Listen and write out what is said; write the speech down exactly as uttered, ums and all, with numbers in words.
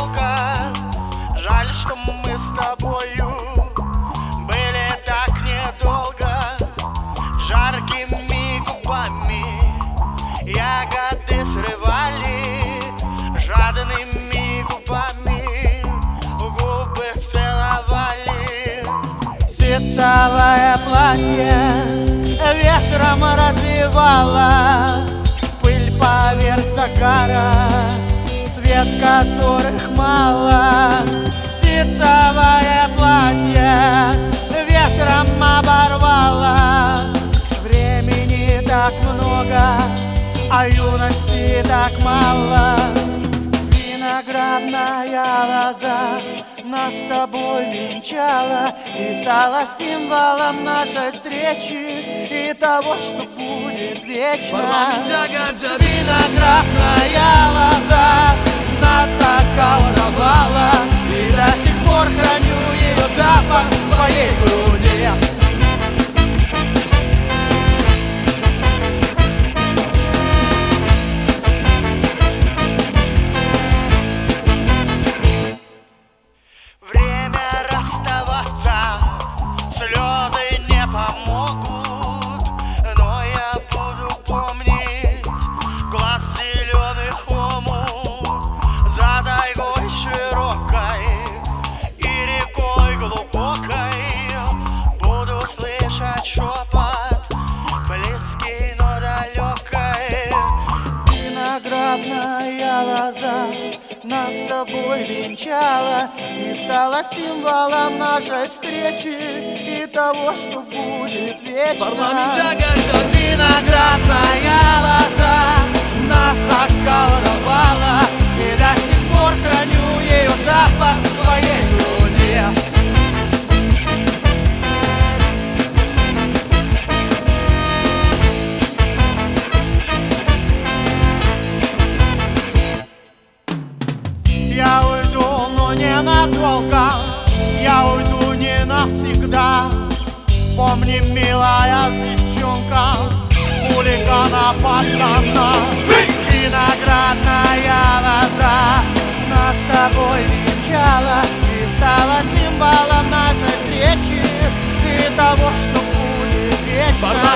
широко. Жаль, что мы с тобою были так недолго. Жаркими губами ягоды срывали, жадными губами губы целовали. Ситцевое платье ветром развивало пыль поверх загара, цвет которых мало. Ситцевое платье ветром оборвало. Времени так много, а юности так мало. Виноградная лоза нас с тобой венчала и стала символом нашей встречи и того, что будет вечно. Виноградная лоза нас околдовала, и до сих пор храню ее запах в твоей груди. Виноградная лоза нас с тобой венчала и стала символом нашей встречи и того, что будет вечно. Виноградная лоза нас околдовала, и до сих пор храню ее запах в твоей груди. Я уйду, но не надолго, я уйду не навсегда. Помни, милая девчонка, хулигана пацана. Виноградная лоза нас с тобой венчала и стала символом нашей встречи и того, что будет вечно.